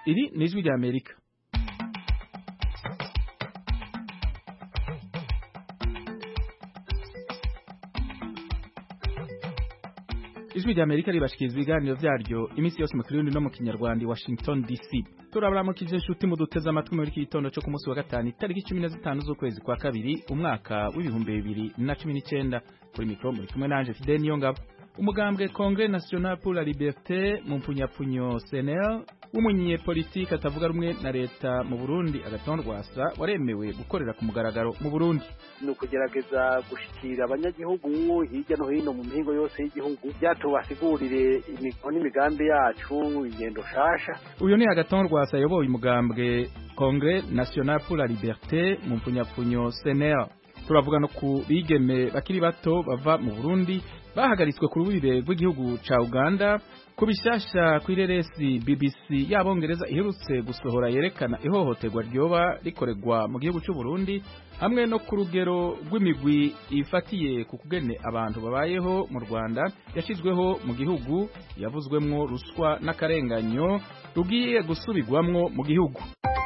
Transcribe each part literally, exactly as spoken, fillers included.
Iri ni ijwi ry'Amerika. Ijwi ry'Amerika ribashikiriza ibiganiro vyaryo iminsi yose mu Kirundi no mu Kinyarwanda i Washington D C. Turabaramukije inshuti muduteze amatwi muri iki gitondo cyo ku munsi wa gatanu itariki cumi na zitanu z'ukwezi kwa kabiri umwaka w'ibihumbi bibiri na cumi n'icenda. Kuri mikro muri kumwe nanje Fidel Niyongabo. Umugambwe Congrès National pour la Liberté mu mpunyapfunyo C N L umunye politike atavuga rumwe na leta mu Burundi Agathon Rwasa waremewe gukorera ku mugaragaro mu Burundi. No kugerageza gushikira abanyagihugu hirya no hino mu mihingo yose y'igihugu byatubasigurire imikono n'imigambi yacu ingendo shasha. Uyo ni Agathon Rwasa yoboye umugambwe Congrès National pour la Liberté mu mpunyapfunyo C N L. Turavuga no ku bigeme bakiri bato bava mu Burundi bahagaritswe ku rubibe rw'igihugu ca Uganda kubishasha kw'ireresi B B C y'abongereza iherutse gusohora yerekana ihohoterwa ryoba rikoregwa mu gihugu cy'u Burundi hamwe no ku rugero rw'imigwi ifatiye ku kugene abantu babayeho mu Rwanda yashizweho mu gihugu yavuzwemwo ruswa n'akarenganyo rugiye gusubirwamwo mu gihugu.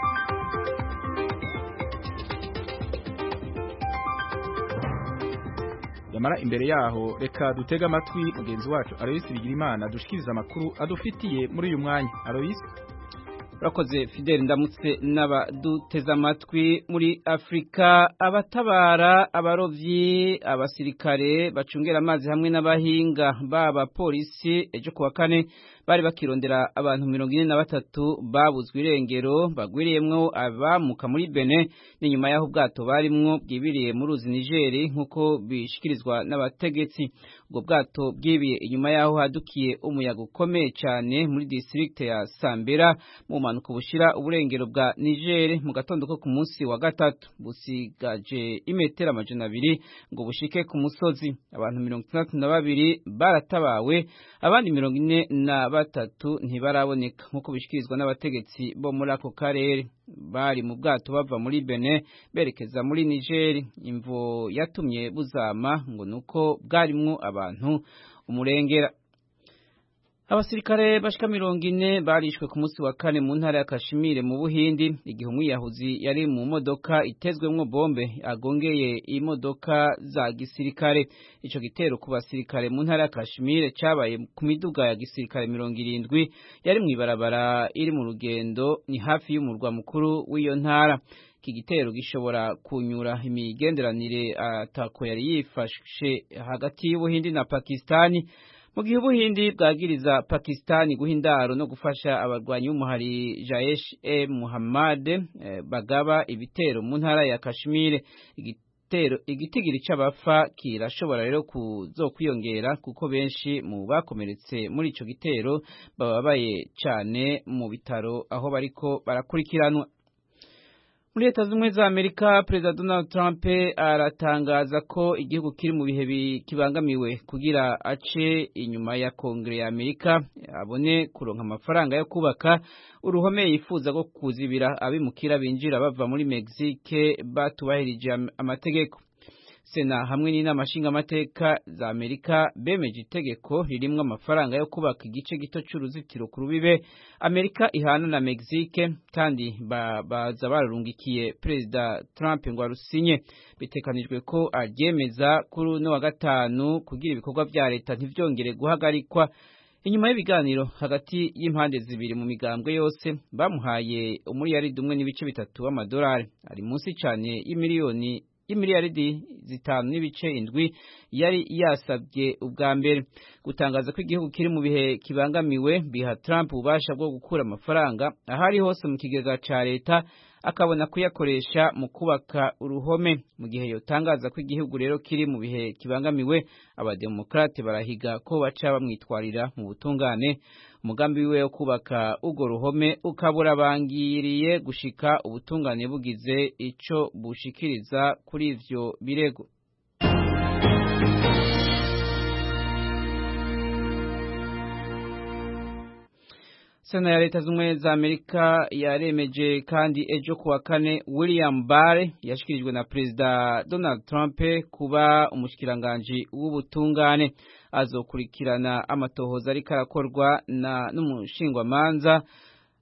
Yamara imbere yaho reka dutega amatwi mugenzi wacu Alois Bigirimana dushikiriza amakuru adufitiye muri uyu mwanya. Alois, urakoze Fidel. Ndamutse n'abaduteza amatwi. Muri Afrika abatabara, abarovyi, abasirikare bacungera amazi hamwe n'abahinga baba polisi ejo kuwa kane bari bakirondera abantu mirongo ine na batatu babuzwe irengero bagwiriyemwo abamuka muri Benin n'inyuma yaho ubwato barimwo bwibiriye mu ruzi Niger nkuko bishikirizwa n'abategetsi. Ubwo bwato bwibiye inyuma yaho hadukiye umuyaga ukomeye cyane muri district ya Sambera mu manuko bushira uburengero bwa Niger mu gatondo ko ku munsi wa gatatu busigaje imetero amajana abiri ngo bushike ku musozi. Abantu mirongo itandatu na babiri baratabawe, abandi mirongo ine na batatu ntibaraboneka nkuko bishikirizwa n'abategetsi bo muri ako karere. Bari mu bwato bava muri Benin berekeza muri Niger. Imvo yatumye buzama ngo nuko bwarimwo abantu umurengera. Abasirikare bashika mirongo ine barishwe ku munsi wa kane mu ntara ya Kashmir mu Buhindi igihe umwiyahuzi yari mu modoka itezwemwo bombe agongeye imodoka za gisirikare. Ico gitero ku basirikare mu ntara ya Kashmir cabaye ku miduga ya gisirikare mirongo irindwi yari mwibarabara iri mu rugendo ni hafi y'umurwa mukuru w'iyo ntara. Iki gitero gishobora kunyura imigenderanire atako yari yifashe hagati y'Ubuhindi na Pakistani. Mu gihe Ubuhindi bwagiriza Pakistani guhindaro no gufasha abarwanyi b'umuhari Jaish e Muhammad eh, bagaba ibitero mu ntara ya Kashmir. Igitero igitigiri c'abafa kirashobora rero kuzokwiyongera kuko benshi mu bakomeretse muri ico gitero bababaye cyane mu bitaro aho bariko barakurikiranwa. Muri Leta Zunze za Amerika, Perezida Donald Trump aratangaza ko igihugu kiri mu bihe kibangamiwe kugira ace inyuma ya Kongere ya Amerika abone kuronka amafaranga yo kubaka uruhome yifuza go kuzibira abimukira binjira bava muri Mexique batubahirije amategeko. Sena hamwe n'inama nshingamateka za Amerika bemeje itegeko ririmwo amafaranga yo kubaka igice gito c'uruzitiro ku rubibe Amerika ihana na Mexique kandi baza bararungikiye Perezida Trump ngo arusinye. Bitekanijwe ko aryemeza kuri uno wa gatanu kugira ibikorwa vya leta ntivyongere guhagarikwa. Inyuma y'ibiganiro hagati y'impande zibiri mu migambwe yose bamuhaye umuriyaridi umwe n'ibice bitatu w'amadolari, ari munsi cyane y'imiliyoni imiliyaridi zitanu n'ibice indwi yari yasabye ubwa mbere. Gutangaza ko igihugu kiri mu bihe kibangamiwe biha Trump ubasha bwo gukura amafaranga ahari hose mu kigega ca leta akabona kuyakoresha mu kubaka uruhome. Mu gihe yotangaza ko igihugu rero kiri mu bihe kibangamiwe, abademokrate barahiga ko baca bamwitwarira mu butungane. Umugambi wiwe wo kubaka ugo ruhome ukabura bangiriye gushika ubutungane bugize ico bushikiriza kuri ivyo birego. Sena ya Leta Zunze za Amerika yaremeje kandi ejo kuwa kane William Barr yashikirijwe na Perezida Donald Trump kuba umushikiranganje w'ubutungane. Azokurikirana amatohoza ariko arakorwa na n'umushingwamanza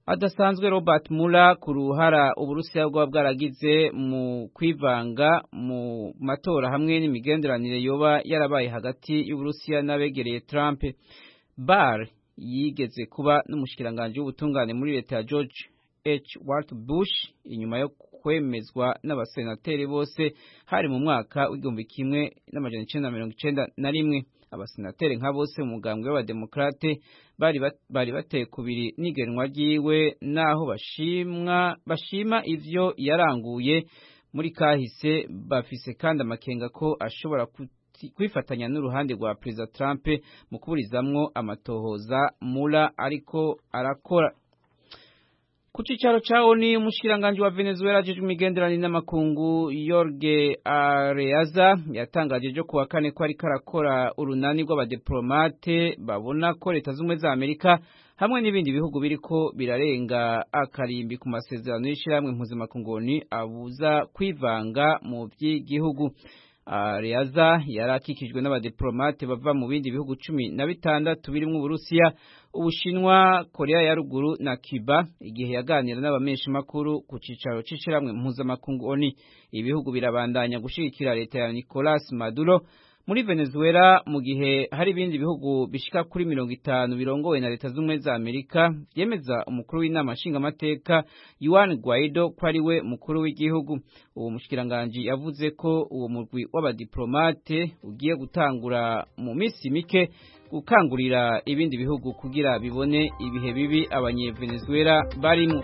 adasanzwe Robert Mueller ku ruhara Uburusiya bwa bwaragize mu kwivanga mu matora hamwe n'imigenderanire yoba yarabaye hagati y'Uburusiya n'abegereye Trump. Barr yigeze kuba n'umushikiranganje w'ubutungane muri leta ya George H. Walker Bush inyuma yo kwemezwa n'abasenateri bose hari mu mwaka w'igihumbi kimwe n'amajana icenda na mirongo icenda na rimwe. Abasenateri nka bose mu mugambwe w'abademokrate bari bat, bari bateye kubiri n'igenwa ryiwe naho bashimwa bashima ivyo yaranguye muri kahise, bafise kandi amakenga ko ashobora kwifatanya n'uruhande rwa President Trump mu kuburizamwo amatohoza Mueller ariko arakora. Ku cicaro ca O N U umushikiranganje wa Venezuela ajejwe imigenderanire n'amakungu Jorge Arreaza yatangaje jo kuwa kane ko ariko arakora urunani rw'abadiplomate babona ko leta z'umwe za Amerika hamwe n'ibindi bihugu biriko birarenga akarimbi ku masezerano y'ishiramwe mpuzamakungu O N U abuza kwivanga mu vy'igihugu. Arreaza yarakikijwe n'abadiplomate bava mu bindi bihugu cumi na bitandatu birimwo Uburusiya, Ubushinwa, Korea ya ruguru na Cuba igihe yaganira n'abamenshi makuru ku cicaro c'ishiramwe mpuzamakungu O N U. Ibihugu birabandanya gushigikira leta ya Nicolas Maduro muri Venezuela mu gihe hari ibindi bihugu bishika kuri mirongo itanu birongowe na leta z'umwe za Amerika vyemeza umukuru w'inama nshingamateka Juan Guaido ko ari we mukuru w'igihugu. Uwo mushikiranganje yavuze ko uwo murwi w'abadiplomate ugiye gutangura mu misi mike gukangurira ibindi bihugu kugira bibone ibihe bibi abanyevenezuela barimo.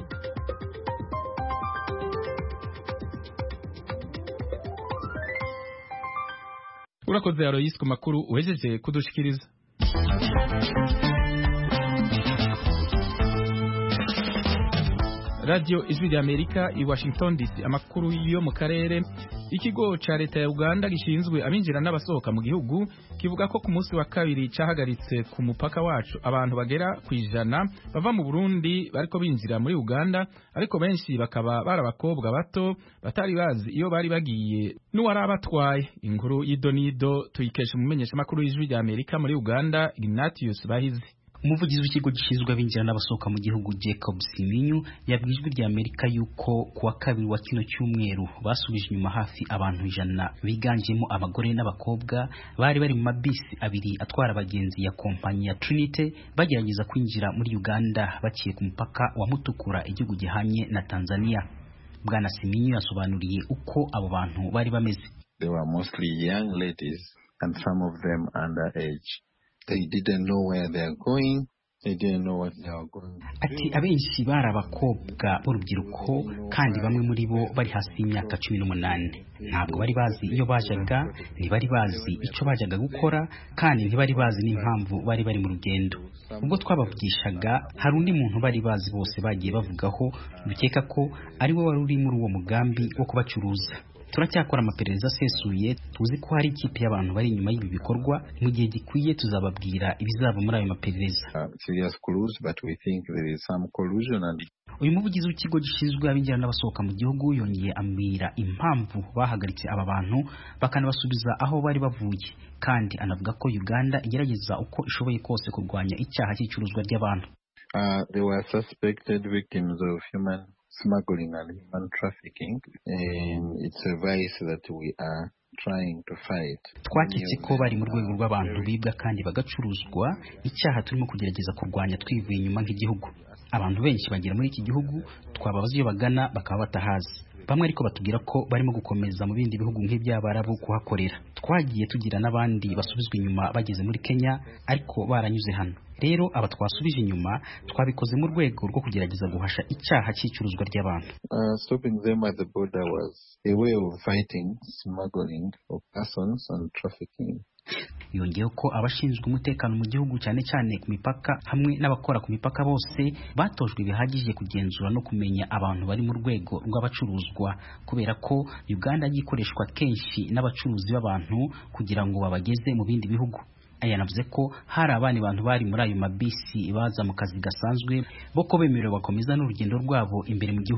Urakoze Aloysi ku makuru uhejeje kudushikiriza. Radio Ijwi rya Amerika i Washington D C, amakuru yo mu karere. Ikigo ca leta ya Uganda gishinzwe abinjira n'abasohoka mu gihugu kivuga ko ku munsi wa kabiri cahagaritse ku mupaka wacu abantu bagera kwijana bava mu Burundi bariko binjira muri Uganda, ariko benshi bakaba barabakobwa bato batari bazi iyo bari bagiye n'uwarabatwaye. Inkuru y'idonido tuyikesha umumenyesha makuru y'Ijwi rya Amerika muri Uganda Ignatius Bahizi. Umuvugizi w'ikigo gishinzwe abinjira n'abasohoka mu gihugu Jacob Siminyu yabwijwe rya Amerika yuko kuwa kabiri wa kino cyumweru basubije inyuma hafi abantu ijana biganjemo abagore n'abakobwa bari bari mu mabisi abiri atwara abagenzi ya kompanyi ya Trinity bagerageza kwinjira muri Uganda baciye ku mupaka wa Mutukura igihugu gihanye na Tanzania. Bwana Siminyu yasobanuriye uko abo bantu bari bameze. They were mostly young ladies and some of them underage. They didn't know where they are going. They didn't know what they are going. Ati abenshi bari abakobwa b'urubyiruko kandi bamwe muri bo bari hasi y'imyaka cumi n'umunani. Ntabwo bari bazi iyo bajaga, ntibari bazi ico bajaga gukora, kandi ntibari bazi n'impamvu bari bari mu rugendo. Ubwo twabavugishaga hari undi muntu bari bazi bose bagiye bavugaho bikeka ko ari we wari uri muri uwo mugambi wo kubacuruza. Turacyakora amaperereza asesuye, tuzi ko hari ikipe y'abantu bari inyuma y'ibi bikorwa, mu gihe gikwiye tuzababwira ibizava muri ayo maperereza. Uh, serious clues, but we think there is some collusion. And uyu muvugizi w'ikigo gishinzwe abinjira n'abasohoka mu gihugu yongeye ambwira impamvu bahagaritse aba bantu bakanabasubiza aho bari bavuye, kandi anavuga ko Uganda igerageza uko ishoboye kose kurwanya icyaha cy'icuruzwa ry'abantu. Uh, they were suspected victims of human smuggling and human trafficking, and it's a vice that we are trying to fight. Twakitse ko bari mu rwego rw'abantu bibwa kandi bagacuruzwa, icyaha turimo kugerageza kurwanya twivuye inyuma nk'igihugu. Abantu benshi bagera muri iki gihugu twababaza iyo bagana bakaba batahazi. Bamwe ariko batubwira ko barimo gukomeza mu bindi bihugu nk'iby'Abarabu kuhakorera. Twagiye tugira n'abandi basubizwa inyuma bageze muri Kenya ariko baranyuze hano. Rero aba twasubije inyuma twabikoze mu rwego rwo kugerageza guhasha icyaha cy'icuruzwa ry'abantu. Uh, stopping them at the border was a way of fighting smuggling of persons and trafficking. Yongeyeho ko abashinzwe umutekano mu gihugu cyane cyane ku mipaka hamwe n'abakora ku mipaka bose batojwe bihagije kugenzura no kumenya abantu bari mu rwego rw'abacuruzwa, kubera ko Uganda yikoreshwa kenshi n'abacuruzi b'abantu kugira ngo babageze mu bindi bihugu. Aya navuze ko hari abandi bantu bari muri ayo mabisi baza mu kazi gasanzwe bo ko bemerewe bakomeza n'urugendo rwabo imbere mu gihugu.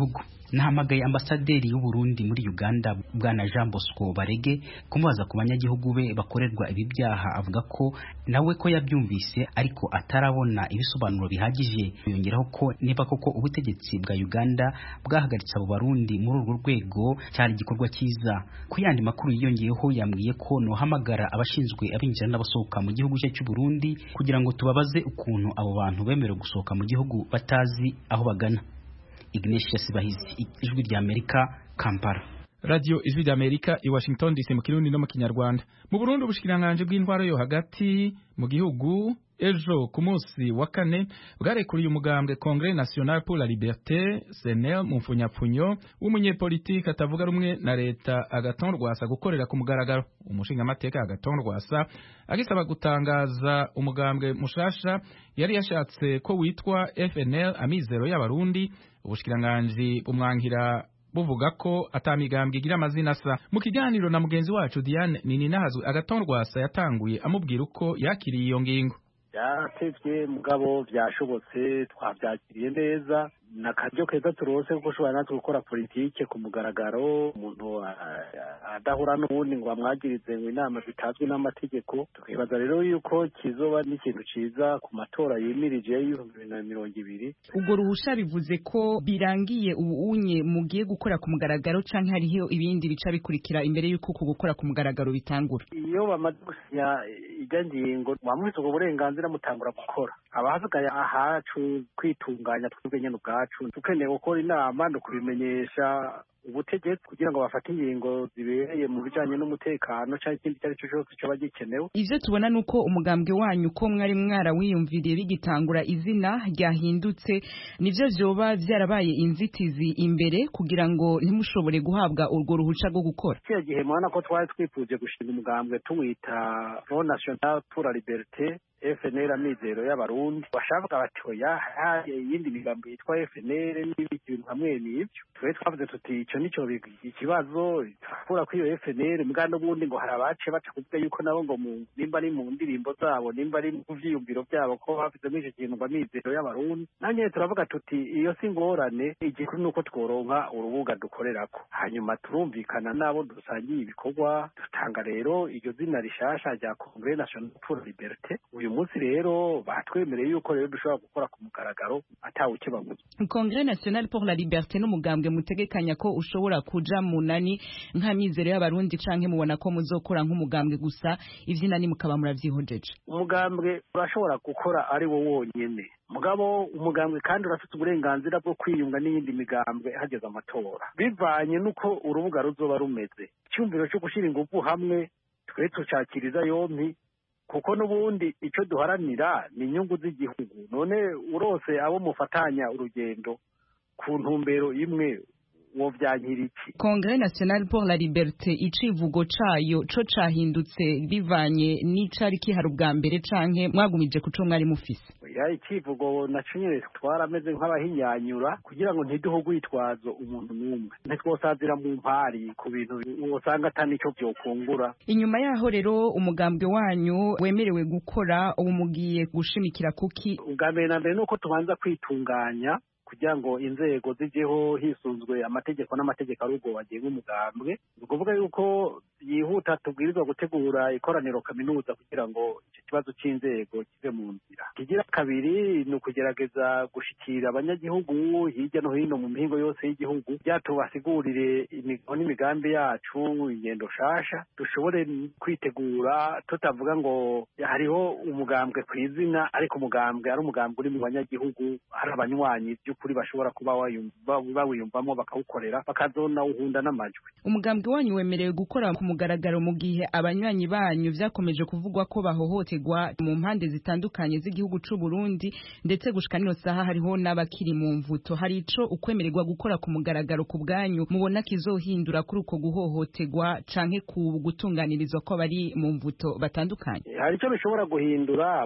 nahamagaye ambasaderi y'u Burundi muri Uganda bwana Jean Bosco Barege kumubaza ku banyagihugu be bakorerwa ibi byaha, avuga ko nawe ko yabyumvise ariko atarabona ibisobanuro bihagije. Yongeraho ko niba koko ubutegetsi bwa Uganda bwahagaritse abo Barundi muri urwo rwego cyari igikorwa cyiza. Ku yandi makuru yiyongeyeho yambwiye ko nohamagara abashinzwe abinjira n'abasohoka mu gihugu cye cy'u Burundi kugira ngo tubabaze ukuntu abo bantu bemerewe gusohoka mu gihugu batazi aho bagana. Ignatius Bahizi, Ijwi rya Amerika, Kampala. Radio Ijwi rya Amerika i Washington D C mu Kirundi no mu Kinyarwanda. Mu Burundi ubushikiranganje bw'intwaro yo hagati mu gihugu ejo ku munsi wa kane bwarekuriye umugambwe Congrès National pour la Liberté C N L mu mfunyapfunyo w'umunyepolitike atavuga rumwe na leta Agathon Rwasa gukorera ku mugaragaro. Umushinga amateka Agathon Rwasa agisaba gutangaza umugambwe mushasha yari yashatse ko witwa F N L Amizero y'Abarundi. Ubushikiranganje bumwankira buvuga ko atamigambwe igira amazina asa. Mu kiganiro na mugenzi wacu Diane Nininahazwe, Agathon Rwasa yatanguye amubwira uko yakiriye iyo ngingo. Byatevye mugabo byashobotse, twabyakiriye neza, nakaryo keza turose kuko ushobora natwe gukora politike ku mugaragaro, umuntu adahura n'ubundi ngo amwagirize ngo inama bitazwi n'amategeko. Tukibaza rero yuko kizoba n'ikintu ciza ku matora yimirije y'ibihumbi bibiri na mirongo ibiri. Ubwo ruhusha bivuze ko birangiye ubu unye mugiye gukora ku mugaragaro canke hariho ibindi bica bikurikira imbere y'uko ku gukora ku mugaragaro bitangura? Iyo bamaze gusinya ijya ngingo mwamwise ubwo burenganzira mutangura gukora, abahasigaye ahacu kwitunganya twebwe nyene ubwacu, tukeneye gukora inama no kubimenyesha ubutegetsi kugira ngo bafate ingingo zibereye mu bijanye n'umutekano cyangwa ikindi cyari cyo cyose cyo bagikenewe. Ivyo tubona nuko umugambwe wanyu ko mwari mwara wiyumviriye bigitangura izina ryahindutse, nivyo vyoba vyarabaye inzitizi imbere kugira ngo ntimushobore guhabwa urwo ruhuca rwo gukora. Kiya gihe mwana ko twari twipuje gushinga umugambwe tuwita Front National pour la Liberté F N L Amizero y'Abarundi, bashaka bati oya yindi migambo yitwa F N L n'ibintu hamwe n'ivyo. Twe twavuze tuti ico nico ikibazo turakura kuri iyo F N L mbwa n'ubundi ngo harabace baca kuvuga yuko nabo ngo nimba ari mu ndirimbo zabo nimba ari mu vyiyumviro byabo ko bafite mwije kintu ngo Amizero y'Abarundi. Nanye turavuga tuti iyo singorane igikuru nuko tworonka urubuga dukorerako, hanyuma turumvikana nabo dusangiye ibikorwa, dutanga rero iryo zina rishasha rya Congrès National pour la Liberté. Uyu munsi rero batwemereye yuko rero dushobora gukora ku mugaragaro atawe ukibaguza. Congrès National pour la Liberté n'umugambwe mutegekanya ko ushobora kuja munani nk'Amizero y'Abarundi canke mubona ko muzokora nk'umugambwe gusa ivyinani mukaba muravyihojeje? Umugambwe urashobora gukora ari wo wonyene, mugabo umugambwe kandi urafite uburenganzira bwo kwiyunga n'iyindi migambwe hageze amatora bivanye nuko urubuga ruzoba rumeze. Icyumviro cyo gushira ingufu hamwe twe tucakiriza yompi kuko nubundi ico duharanira ni inyungu z'igihugu. None urose abo mufatanya urugendo ku ntumbero imwe wo vyankiriki. Congrès National pour la Liberté icivugo cayo co cahindutse bivanye n'icari kihari ubwa mbere canke mwagumije kuco mwari mufise? Ya icivugo nacinyere twarameze nk'abahinyanyura kugira ngo ntiduhugwitwazo umuntu numwe, ntitwosazira mu mpari ku bintu usanga atani cyo byokungura. Inyuma yaho rero umugambwe wanyu wemerewe gukora ubu mugiye gushimikira kuki? Ubwa mbere na mbere nuko tubanza kwitunganya kugira ngo inzego zijeho hisunzwe amategeko n'amategeko arugo bagenga umugambwe. Ukuvuga yuko yihuta tubwirizwa gutegura ikoraniro kaminuza kugira ngo icyo kibazo c'inzego kive mu nzira. Kigira kabiri ni ukugerageza gushikira abanyagihugu hirya no hino mu mihingo yose y'igihugu, byatubasigurire imigo n'imigambi yacu, ingendo shasha dushobore kwitegura, tutavuga ngo hariho umugambwe kw'izina ariko umugambwe ari umugambwe uri mu banyagihugu, hari abanywanyi kuri bashobora kuba bawiyumvamo bakawukorera bakazona uhunda n'amajwi. Umugambwe wanyu wemerewe gukora ku mugaragaro mu gihe abanywanyi banyu vyakomeje kuvugwa ko bahohoterwa mu mpande zitandukanye z'igihugu c'u Burundi, ndetse gushika nino saha hariho n'abakiri mu mvuto. Hari ico ukwemererwa gukora ku mugaragaro ku bwanyu mubona kizohindura kuri uko guhohoterwa canke ku gutunganirizwa ko bari mu mvuto batandukanye? Hari ico bishobora guhindura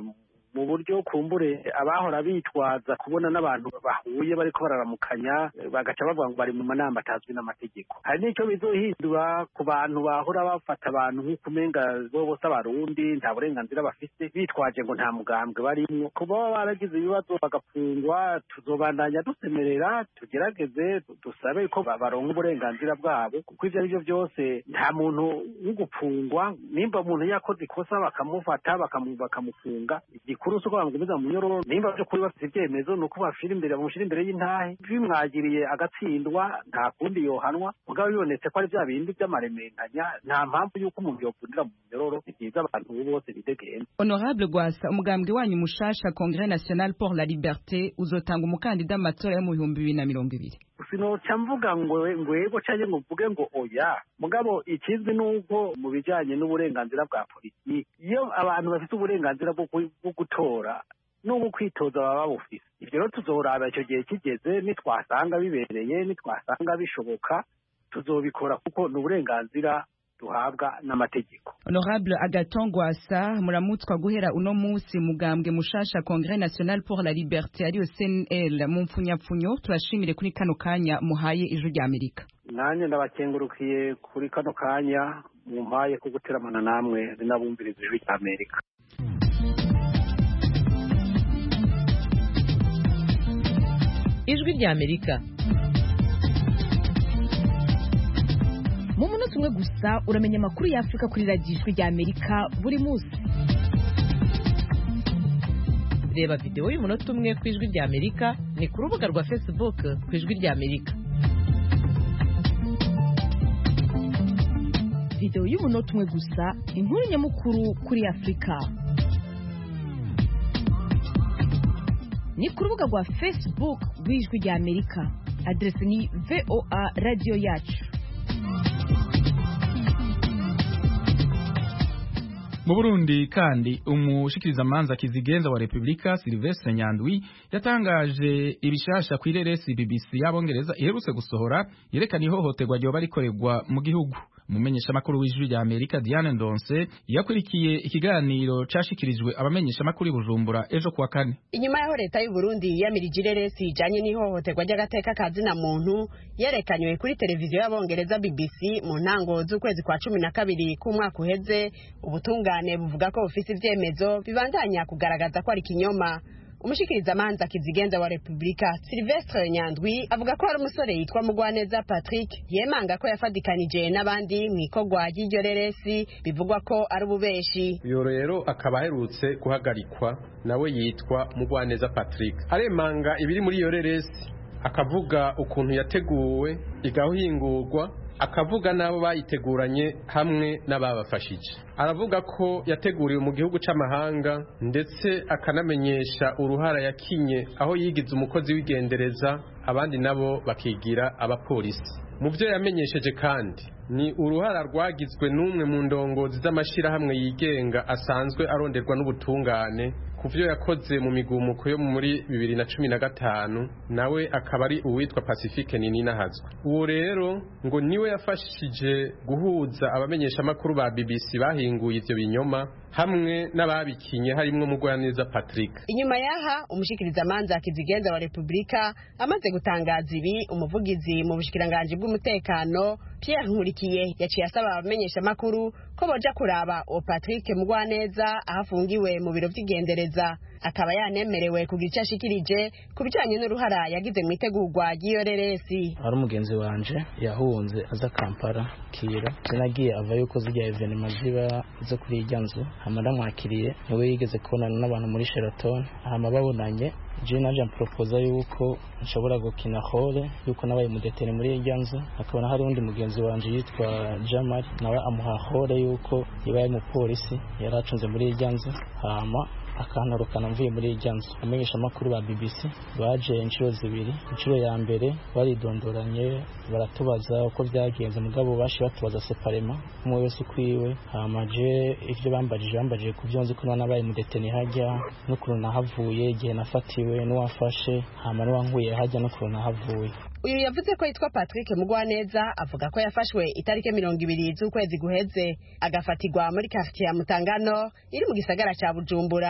mu buryo kumbure abahora bitwaza kubona n'abantu bahuye bariko bararamukanya bagaca bavuga ngo bari mu manama atazwi n'amategeko. Hari n'icyo bizohindura ku bantu bahora bafata abantu nk'uko umenga bo bose abarundi nta burenganzira bafite bitwaje ngo nta mugambwe barimwo. Kuba baba baragize ibibazo bagapfungwa tuzobandanya dusemerera tugerageze dusabe ko baronka uburenganzira bwabo, kuko ivyo arivyo byose nta muntu w'ugupfungwa. Nimba umuntu yakoze ikosa bakamufata bakamufunga, igikuru si uko bamugumiza mu nyororo. Nimba byo kuri bafite ibyemezo ni uko bashira imbere bamushyira imbere y'intahe, bimwagiriye agatsindwa nta kundi yohanwa. Mugabo bibonetse ko ari bya bindi by'amaremenganya nta mpamvu y'uko umuntu yovunira mu nyororo. Ni byiza abantu bose bidegenza. Honorable Gwasa, umugambwe wanyu mushasha Congrès National pour la Liberté uzotanga umukandida mu matora yo mu bihumbi bibiri na mirongo ibiri. Sinoca mvuga ngo ngwego canke ngo mvuge ngo oya, mugabo ikizwi nuko mu bijanye n'uburenganzira bwa politiki iyo abantu bafite uburenganzira bwo gutora n'ubu kwitoza baba bufise. Ivyo rero tuzoraba icyo gihe kigeze, nitwasanga bibereye nitwasanga bishoboka tuzobikora, kuko n'uburenganzira duhabwa n'amategeko. Honorable Agathon Gwasa, muramutswa guhera uno musi mugambwe mushasha Congrès National pour la Liberté ariyo C N L mu mpfunyapfunyo. Turashimire kuri kano kanya muhaye ijwi rya Amerika. Nanye ndabakengurukiye kuri kano kanya mumpaye ko guteramana namwe rinabumviriza ijwi rya Amerika. Ijwi rya Amerika mu munota umwe gusa uramenya amakuru ya Afrika kuri radiyo Ijwi rya Amerika buri munsi. Reba video y'umunota umwe ku Ijwi rya Amerika ni ku rubuga rwa Facebook ku Ijwi rya Amerika. Video y'umunota umwe gusa, inkuru nyamukuru kuri Afrika. Ni ku rubuga rwa Facebook rw'Ijwi rya Amerika. Adresi ni V O A Radio Yacu. Mu Burundi kandi umushikiriza manza kizigenza wa Republika Sylvestre Nyandwi yatangaje ibishasha ku ireresi B B C y'abongereza iherutse gusohora yerekana ihohoterwa ryo barikorerwa mu gihugu. Umumenyesha makuru w'Ijwi rya Amerika Diane Ndonse yakurikiye ikiganiro cashikirijwe abamenyesha makuru i Bujumbura ejo kuwa kane. Inyuma yaho leta y'u Burundi yamirije ireresi ijanye n'ihohoterwa ry'agateka kazina muntu yerekanywe kuri televiziyo y'abongereza B B C mu ntango z'ukwezi kwa cumi na kabiri k'umwaka uheze, ubutungane buvuga ko bufise ivyemezo bibandanya kugaragaza ko ari kinyoma. Umushikiriza manza kizigenza wa Republika Sylvestre Nyandwi avuga ko hari umusore yitwa Mugwaneza Patrick yemanga ko yafadikanije n'abandi mwikogwa ry'iryo reresi bivugwa ko ari ububeshi. Uyo rero akaba aherutse guhagarikwa, nawe yitwa Mugwaneza Patrick. Aremanga ibiri muri iyo reresi, akavuga ukuntu yateguwe igahingurwa, akavuga nabo bayiteguranye hamwe n'ababafashije. Aravuga ko yateguriwe mu gihugu c'amahanga ndetse akanamenyesha uruhara yakinye aho yigize umukozi w'igendereza, abandi nabo bakigira abapolisi. Mu byo yamenyesheje kandi ni uruhara rwagizwe n'umwe mu ndongozi z'amashirahamwe yigenga asanzwe aronderwa n'ubutungane kuvyo yakoze mu migumuko yo muri bibiri na cumi na gatanu, nawe akaba ari uwitwa Pacifique Nininahazwa. Uwo rero ngo niwe yafashije guhuza abamenyesha makuru ba B B C bahinguye ivyo binyoma hamwe n'ababikinye harimwo Mugwaneza Patrick. Inyuma yaha umushikiriza manza kizigenza wa Republika amaze gutangaza ibi, umuvugizi mu bushikiranganje bw'umutekano Pierre Nkurikiye yaciye asaba abamenyesha makuru ko boja kuraba o Patrick Mugwaneza ahafungiwe mu biro vy'igendereza. Akaba yanemerewe kugira icyo ashikirije ku bijanye n'uruhara yagize mu itegurwa ry'iyo reresi. Ari umugenzi wanje yahunze aza Kampala kira, sinagiye ava yuko zijya evenement ziba zo kuri irya nzu, hamara mwakiriye niwe yigeze kubonana n'abantu muri Sheraton, hama babonanye je naje ampropoza yuko nshobora gukina hole yuko nabaye mudetere muri irya nzu. Akabona hari undi mugenzi wanje yitwa Jamal, nawe amuha hole yuko yabaye mu polisi yaracunze muri irya nzu, hama akanarukana mvuye muri irya nzu. Amenyesha makuru ba B B C baje inshuro zibiri. Inshuro ya mbere baridondoranye baratubaza uko byagenze, mugabo bashi batubaza separema umwe wese kwiwe. Hama je ivyo bambajije bambajije kuvyonzi ko nabaye mudeteni hajya no kuruna havuye igihe nafatiwe n'uwafashe, hama n'uwankuye hajya no kuruna havuye. Uyu yavuze ko yitwa Patrick Mugwaneza, avuga ko yafashwe itarike mirongo ibiri z'ukwezi guheze agafatirwa muri quartier ya Mutangano iri mu gisagara ca Bujumbura.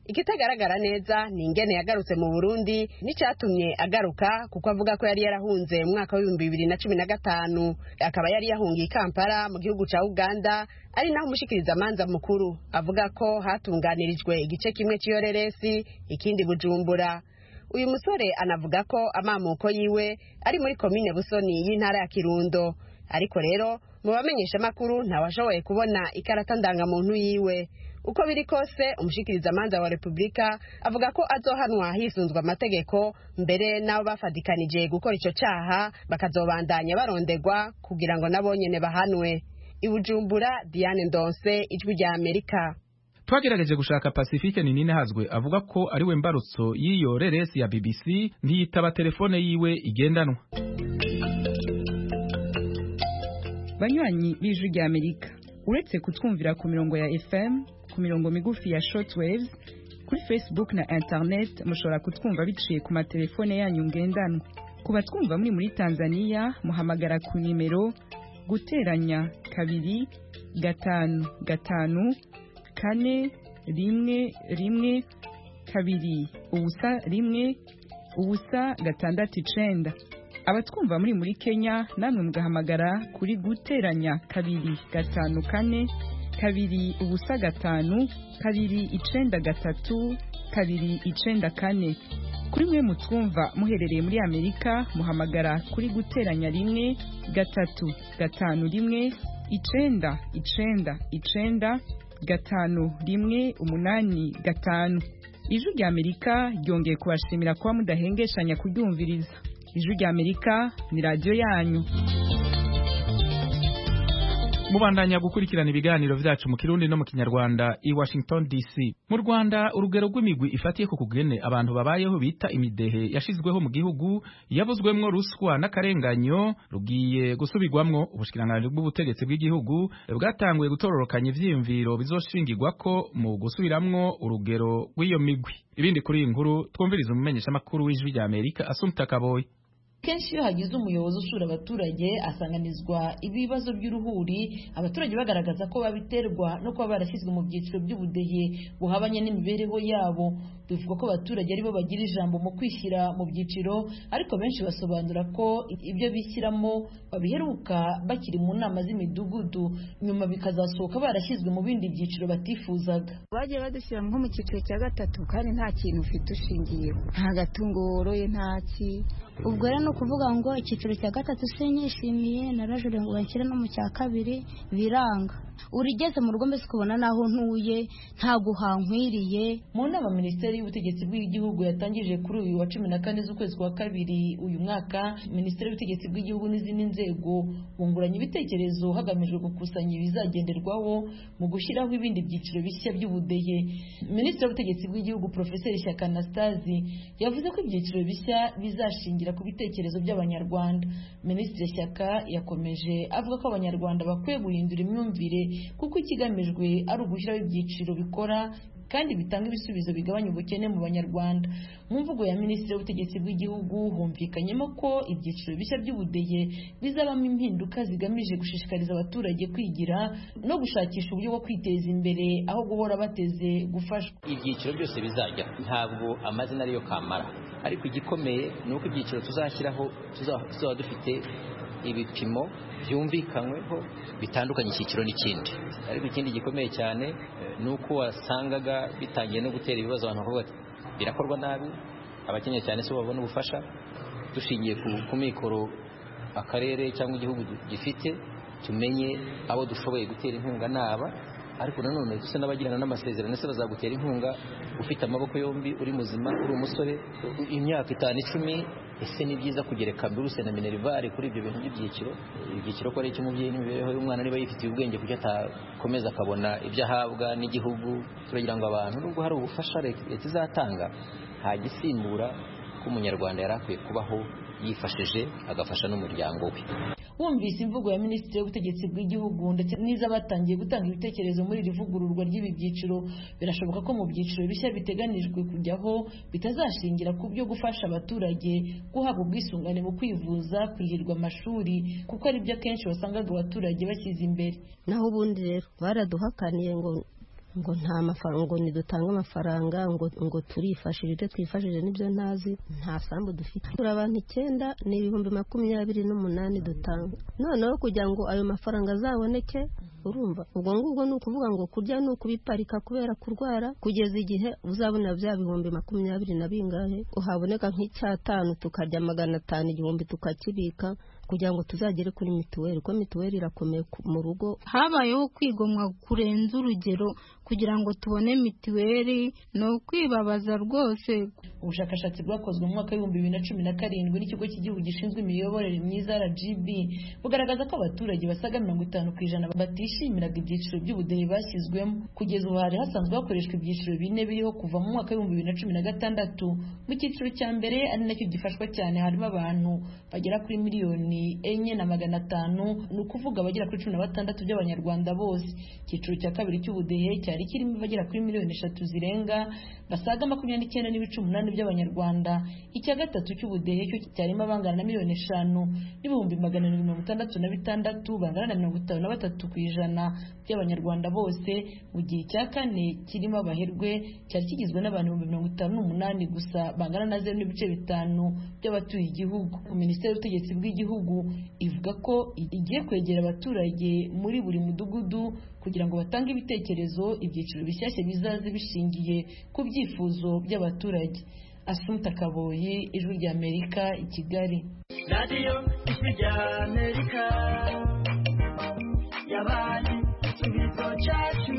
ikitagaragara neza ni ingene yagarutse mu Burundi n'icatumye agaruka kuko avuga ko yari yarahunze mu mwaka w'ibihumbi bibiri na cumi na gatanu akaba yari yahungiye Kampala mu gihugu ca Uganda ari naho umushikiriza manza mukuru avuga ko hatunganirijwe igice kimwe cy'iyoreresi ikindi Bujumbura. Uyu musore anavuga ko amamuko yiwe ari muri komine Busoni y'intara ya Kirundo, ariko rero mu bamenyesha makuru ntawashoboye kubona ikarata ndangamuntu yiwe. Uko biri kose umushikiriza manza wa Republika avuga ko azohanwa hisunzwe amategeko, mbere nabo bafadikanije gukora ico caha bakazobandanya barondegwa kugira ngo nabo nyene bahanwe. Ibujumbura, Diane Ndonse, Ijwi rya Amerika. Twagerageje gushaka Pacifique Ninine Hazwe avuga ko ari we mbarutso y'iyo reresi ya B B C ntiyitaba telefone yiwe igendanwa. Banywanyi b'Ijwi rya Amerika, uretse kutwumvira ku mirongo ya F M, ku mirongo migufi ya shortwaves, kuri Facebook na internet mushobora kutwumva biciye ku matelefone yanyu ngendanwa. Ku batwumva muri muri Tanzania muhamagara ku nimero guteranya kabiri gatanu gatanu kane rimwe rimwe kabiri ubusa rimwe ubusa gatandatu icenda. Abatwumva muri muri Kenya namwe mugahamagara kuri guteranya kabiri gatanu kane kabiri ubusa gatanu kabiri icenda gatatu kabiri icenda kane. Kuri mwe mutwumva muherereye muri Amerika muhamagara kuri guteranya rimwe gatatu gatanu rimwe icenda icenda icenda gatanu rimwe umunani gatanu. Ijwi rya Amerika ryongeye kubashimira kuba mudahengeshanya kuryumviriza. Ijwi rya Amerika ni radio yanyu. Mubandanya gukurikirana ibiganiro vyacu mu Kirundi no mu Kinyarwanda i Washington D C. Mu Rwanda urugero rw'imigwi ifatiye ku kugene abantu babayeho bita imidehe yashizweho mu gihugu yabuzwemwo ruswa n'akarenganyo rugiye gusubirwamwo. Ubushikiranganje bw'ubutegetsi bw'igihugu bwatanguye gutororokanya ivyiyumviro bizoshingirwako mu gusubiramwo urugero rw'iyo migwi. Ibindi kuri inkuru twumviriza umumenyesha makuru w'Ijwi rya Amerika Assumpta Kaboyi. Kenshi iyo hagize umuyobozi usura abaturage asanganizwa ibibazo by'uruhuri, abaturage bagaragaza ko babiterwa no kuba barashyizwe mu byiciro by'ubudehe buhabanye n'imibereho yabo. Bivuga ko abaturage aribo bagira ijambo mu kwishyira mu byiciro, ariko benshi basobanura ko ibyo bishyiramo babiheruka bakiri mu nama z'imidugudu, nyuma bikazasohoka barashyizwe mu bindi byiciro batifuzaga. Bagiye badushyira nko mu cyiciro cya gatatu kandi nta kintu ufite ushingiyeho, nta gatungo woroye, ntaki. Ubwo rero no kuvuga ngo icyiciro cya gatatu sinyishimiye, narajure ngo banshyire no mu cya kabiri biranga. Urigeze mu rugo mbese kubona naho ntuye nta guhankwiriye. Mu nama Minisiteri y'Ubutegetsi bw'Igihugu yatangije kuri uyu wa cumi na kane z'ukwezi kwa kabiri uyu mwaka, Minisiteri y'Ubutegetsi bw'Igihugu n'izindi nzego bunguranye ibitekerezo hagamijwe gukusanya ibizagenderwaho mu gushyiraho ibindi byiciro bishya by'ubudehe. Minisitiri w'Ubutegetsi bw'Igihugu Professeur Shyaka Anastase yavuze ko ibyiciro bishya bizashingira ku bitekerezo by'Abanyarwanda. Minisitiri Shyaka yakomeje avuga ko Abanyarwanda bakwiye guhindura imyumvire kuko ikigamijwe ari ugushyiraho ibyiciro bikora kandi bitanga ibisubizo bigabanya ubukene mu Banyarwanda. Mu mvugo ya Minisitiri w'Ubutegetsi bw'Igihugu humvikanyemo ko ibyiciro bishya by'ubudehe bizabamo impinduka zigamije gushishikariza abaturage kwigira no gushakisha uburyo bwo kwiteza imbere aho guhora bateze gufashwa. Ibyiciro byose bizajya ntabwo amazina ariyo kamara, ariko igikomeye ni uko ibyiciro tuzashyiraho tuzaba dufite ibipimo byumvikanyweho bitandukanye icyiciro n'ikindi. Ariko ikindi gikomeye cyane ni uko wasangaga bitangiye no gutera ibibazo abantu bavuga ati birakorwa nabi, abakeneye cyane se babona ubufasha. Dushingiye ku mikoro akarere cyangwa igihugu gifite, tumenye abo dushoboye gutera inkunga naba, ariko nanone dusa n'abagirana n'amasezerano se bazagutera inkunga ufite amaboko yombi, uri muzima, uri umusore, imyaka itanu icumi. Ese ni byiza kugereka buruse na minerivare kuri ibyo bintu by'ibyiciro. Ibyiciro ko ari icy'umubyeyi n'imibereho y'umwana niba yifitiye ubwenge kuko atakomeza akabona ibyo ahabwa n'igihugu. Turagira ngo abantu nubwo hari ubufasha leta izatanga, nta gisimbura ko umunyarwanda yari akwiye kubaho yifashije agafasha n'umuryango we. Wumvise imvugo ya Minisitiri w'Ubutegetsi bw'Igihugu ndetse n'iza batangiye gutanga ibitekerezo muri iri vugururwa ry'ibi byiciro, birashoboka ko mu byiciro bishya biteganijwe kujyaho bitazashingira ku byo gufasha abaturage guhabwa ubwisungane mu kwivuza, kwihirwa amashuri, kuko ari byo akenshi wasangaga abaturage bashyize imbere. Naho ubundi rero baraduhakaniye ngo ngo nta mafaranga ngo nidutanga amafaranga ngo ngo turifashije twifashije nibyo ntazi nta sambu dufite turi abantu icyenda ni ibihumbi makumyabiri n'umunani dutanga noneho kugira ngo ayo mafaranga azaboneke urumva ubwo ngubwo ni ukuvuga ngo kurya ni ukubiparika kubera kurwara kugeza igihe uzabona bya bihumbi makumyabiri na bingahe uhaboneka nk'icyatanu tukarya magana atanu igihumbi tukakibika kugira ngo tuzagere kuri mituweli ko mituweli irakomeye mu rugo habayeho kwigomwa kurenza urugero kugira ngo tubone mituweli no kwibabaza rwose. Ubushakashatsi bwakozwe mu mwaka w'ibihumbi bibiri na cumi na karindwi n'ikigo cy'igihugu gishinzwe imiyoborere myiza R G B bugaragaza ko abaturage basaga mirongo itanu ku ijana batishimiraga ibyiciro by'ubudehe bashyizwemo. Kugeza ubu hari hasanzwe hakoreshwa ibyiciro bine biriho kuva mu mwaka w'ibihumbi bibiri na cumi na gatandatu. Mu cyiciro cya mbere ari nacyo gifashwa cyane harimo abantu bagera kuri miliyoni enye na magana atanu ni ukuvuga abagera kuri cumi na batandatu by'abanyarwanda bose. Icyiciro cya kabiri cy'ubudehe cyari kirimo abagera kuri miliyoni eshatu zirenga basaga makumyabiri n'icyenda n'ibice umunani by'abanyarwanda. Icya gatatu cy'ubudehe cyo cyarimo abangana na miliyoni eshanu n'ibihumbi magana arindwi mirongo itandatu na bitandatu bangana na mirongo itanu na batatu ku ijana by'abanyarwanda bose, mu gihe icya kane kirimo abaherwe cyari kigizwe n'abantu ibihumbi mirongo itanu n'umunani gusa bangana na zeru n'ibice bitanu by'abatuye igihugu. Minisiteri y'ubutegetsi bw'igihugu ivuga ko igiye kwegera abaturage muri buri mudugudu kugira ngo batange ibitekerezo ibyiciro bishyashya bizaze bishingiye ku byifuzo by'abaturage. Asumta Kaboyi, Ijwi rya Amerika, i Kigali. Radio Ijwi rya Amerika yabaye igisubizo cyacu.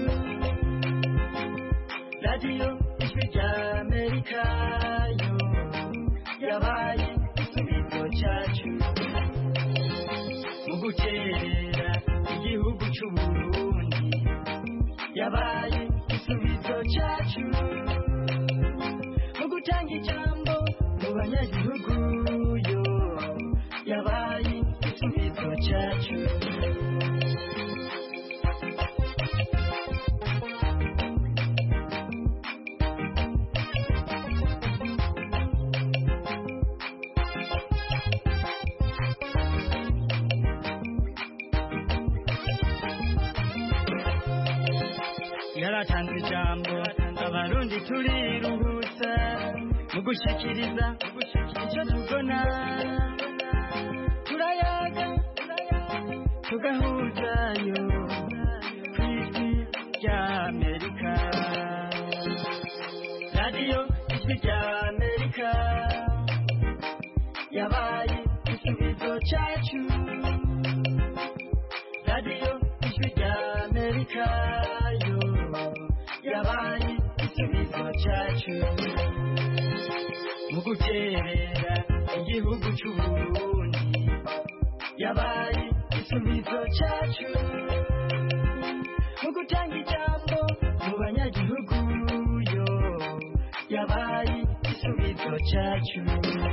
Radio Ijwi rya Amerika yo yabaye igisubizo cyacu. Mu gukerera igihugu cy'u Burundi yabaye igisubizo cyacu. Mu gutanga ijambo mu banyagihugu yo yabaye igisubizo cyacu. Yaratanze ijambo abarundi turiruhutsa mu gushikiriza icyo tubona turayaga tugahuzayo ku isi rya Amerika. Radio Ijwi rya Amerika yabaye igisubizo cyacu. Radio Ijwi rya Amerika yo yabaye igisubizo cyacu. Mu guterera igihugu cy'u Burundi yabaye igisubizo cyacu. Mu gutanga ijambo mu banyagihugu yo yabaye igisubizo cyacu.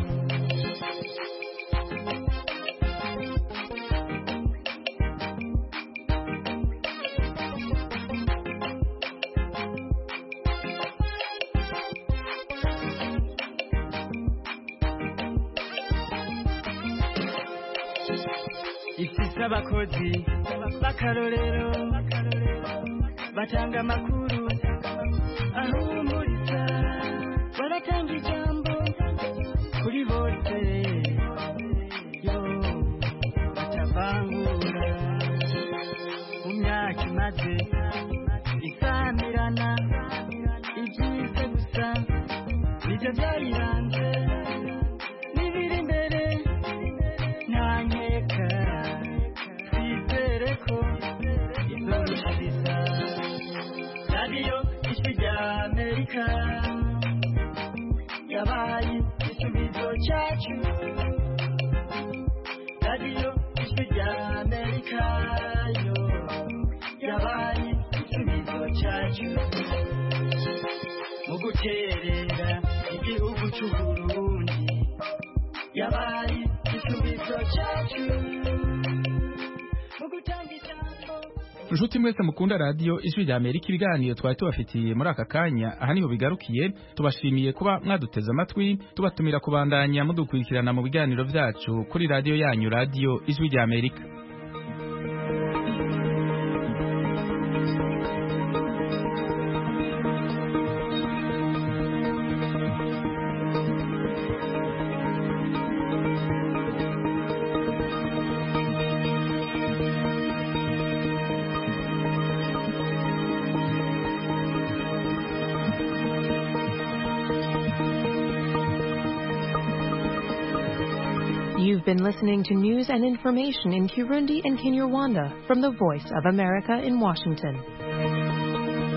Ifise abakozi b'akarorero batanga amakuru ahumuriza baratanga ijambo kuri bose yo batavangura. Mu myaka imaze isamirana ibyiza gusa nibyo byayiranze n'ibiri imbere nta nkeka twizere ko izorushiriza. Radio Ijwi rya Amerika yabaye igisubizo cyacu. Radio Ijwi rya Amerika yo yabaye igisubizo cyacu. Mu guterera igihugu cy'u Burundi yabaye igisubizo cyacu. Mu gutanga ijambo Nshuti mwese mukunda radio Ijwi rya Amerika, ibiganiro twari tubafitiye muri aka kanya aha niho bigarukiye. Tubashimiye kuba mwaduteze amatwi, tubatumira kubandanya mudukurikirana mu biganiro byacu kuri radio yanyu, Radio Ijwi rya Amerika. been listening to news and information in Kirundi and Kinyarwanda from the Voice of America in Washington.